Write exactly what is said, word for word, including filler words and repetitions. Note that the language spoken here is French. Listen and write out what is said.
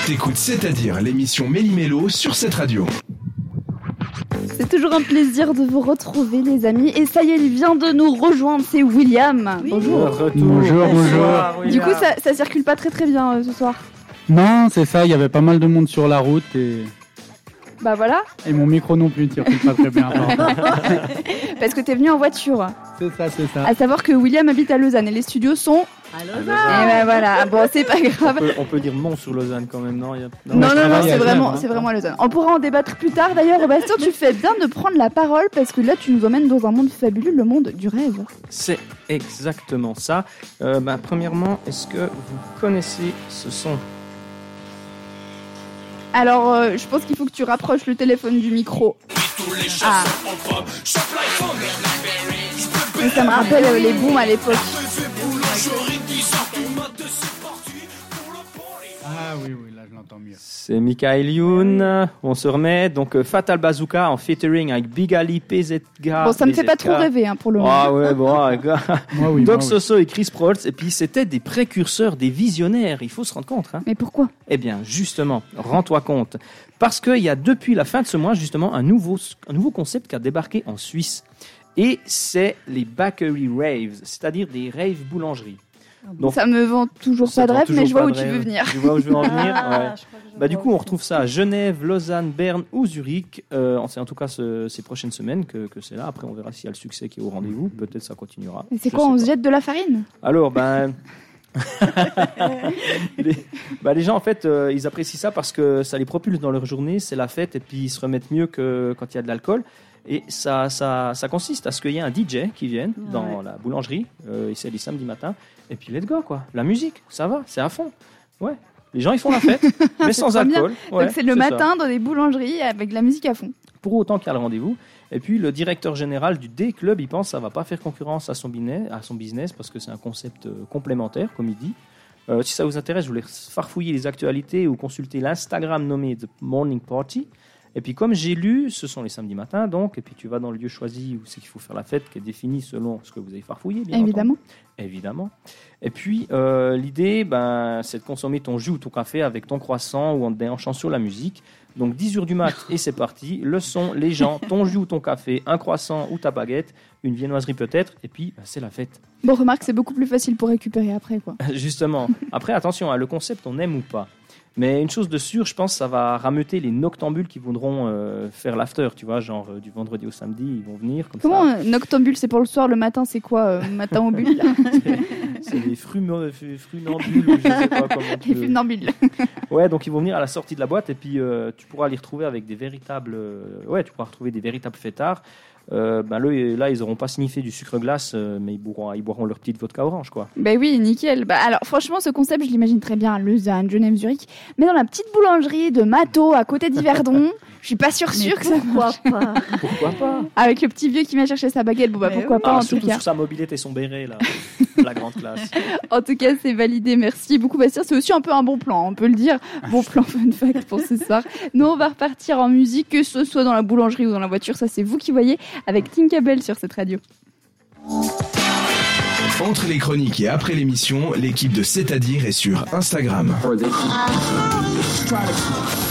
T'écoutes C'est-à-dire l'émission Méli-Mélo sur cette radio. C'est toujours un plaisir de vous retrouver les amis. Et ça y est, il vient de nous rejoindre, c'est William. Oui. Bonjour. Retour. Bonjour, bonjour. Du coup, ça, ça circule pas très très bien euh, ce soir. Non, c'est ça, il y avait pas mal de monde sur la route et, Bah voilà, et mon micro non plus ne circule pas très bien. parce que t'es venu en voiture. C'est ça, c'est ça. À savoir que William habite à Lausanne et les studios sont... À Et Lausanne. ben voilà, bon c'est pas grave. On peut, on peut dire Mont sur Lausanne quand même, non, il y a... Non, non, je non, travaille c'est à vraiment, Genève, hein. c'est vraiment à Lausanne. On pourra en débattre plus tard. D'ailleurs, Bastien, tu fais bien de prendre la parole parce que là, tu nous emmènes dans un monde fabuleux, le monde du rêve. C'est exactement ça. Euh, bah, premièrement, est-ce que vous connaissez ce son? Alors, euh, je pense qu'il faut que tu rapproches le téléphone du micro. Ah. Et ça me rappelle euh, les booms à l'époque. Ah oui, oui, là je l'entends mieux. C'est Michael Youn. On se remet. Donc, euh, Fatal Bazooka en featuring avec Big Ali, P Z K. Bon, ça me fait P Z K. pas trop rêver hein, pour le moment. Ah ouais, bon, ah, gars. Moi oui, Doc moi, oui. Soso et Chris Prolls. Et puis, c'était des précurseurs, des visionnaires. Il faut se rendre compte. Hein. Mais pourquoi? Eh bien, justement, rends-toi compte. Parce qu'il y a depuis la fin de ce mois, justement, un nouveau, un nouveau concept qui a débarqué en Suisse. Et c'est les bakery raves, c'est-à-dire des raves boulangeries. Donc, Ça me vend toujours ça pas de vend rêve, toujours mais je vois pas où de tu rêve. veux venir. Tu vois où je veux en venir? Ah, Ouais. je crois que je Bah, du vois coup, on aussi. retrouve ça à Genève, Lausanne, Berne ou Zurich. Euh, c'est en tout cas ce- ces prochaines semaines que, que c'est là. Après, on verra s'il y a le succès qui est au rendez-vous. Peut-être ça continuera. Mais c'est Je quoi, sais on pas. se jette de la farine? Alors, ben. les, bah, les gens, en fait, euh, ils apprécient ça parce que ça les propulse dans leur journée. C'est la fête et puis ils se remettent mieux que quand il y a de l'alcool. Et ça, ça, ça consiste à ce qu'il y ait un D J qui vienne dans la boulangerie. Euh, et c'est les samedis matins. Et puis, let's go, quoi. La musique, ça va, c'est à fond. Ouais. Les gens, ils font la fête, mais sans trop bien. alcool. Ouais, Donc c'est le ça. matin dans des boulangeries avec de la musique à fond. Pour autant qu'il y a le rendez-vous. Et puis le directeur général du D-Club, il pense que ça ne va pas faire concurrence à son business, à son business parce que c'est un concept euh, complémentaire, comme il dit. Euh, si ça vous intéresse, je voulais farfouiller les actualités ou consulter l'Instagram nommé The Morning Party. Et puis comme j'ai lu, ce sont les samedis matins, donc, et puis tu vas dans le lieu choisi où c'est qu'il faut faire la fête, qui est défini selon ce que vous avez farfouillé, bien Évidemment. entendu. Évidemment. Et puis, euh, l'idée, ben, c'est de consommer ton jus ou ton café avec ton croissant ou en te déhanchant sur la musique. Donc, dix heures du mat et c'est parti. Le son, les gens, ton jus ou ton café, un croissant ou ta baguette, une viennoiserie peut-être, et puis, ben, c'est la fête. Bon, remarque, c'est beaucoup plus facile pour récupérer après, quoi. Justement. Après, attention, hein, le concept, on aime ou pas. Mais une chose de sûre, je pense, ça va rameuter les noctambules qui voudront euh, faire l'after, tu vois, genre euh, du vendredi au samedi, ils vont venir comme Comment ça. euh, noctambule, c'est pour le soir, le matin, c'est quoi euh, matin au bulle là C'est les frumo- fru- frunambules, ou je sais pas comment tu Les veux. funambules. Ouais, donc ils vont venir à la sortie de la boîte et puis euh, tu pourras les retrouver avec des véritables. euh, ouais, tu pourras retrouver des véritables fêtards. Euh, ben le- là, ils n'auront pas signifié du sucre glace, euh, mais ils boiront, ils boiront leur petite vodka orange, quoi. Ben oui, nickel. Bah alors franchement, ce concept, je l'imagine très bien à Lausanne, Genève, Zurich, mais dans la petite boulangerie de Mato à côté d'Yverdon. Je suis pas sûre sûre que ça Pourquoi pas? Pourquoi pas? avec le petit vieux qui vient chercher sa baguette. Bon bah Mais pourquoi oui. pas Ah, en tout surtout cas. sur sa mobilette et son béret, là. La grande classe. En tout cas, c'est validé. Merci beaucoup, Bastien. C'est aussi un peu un bon plan, on peut le dire. Bon plan fun fact pour ce soir. Nous, on va repartir en musique, que ce soit dans la boulangerie ou dans la voiture. Ça, c'est vous qui voyez, avec Tinkerbell sur cette radio. Entre les chroniques et après l'émission, l'équipe de C'est-à-dire est sur Instagram.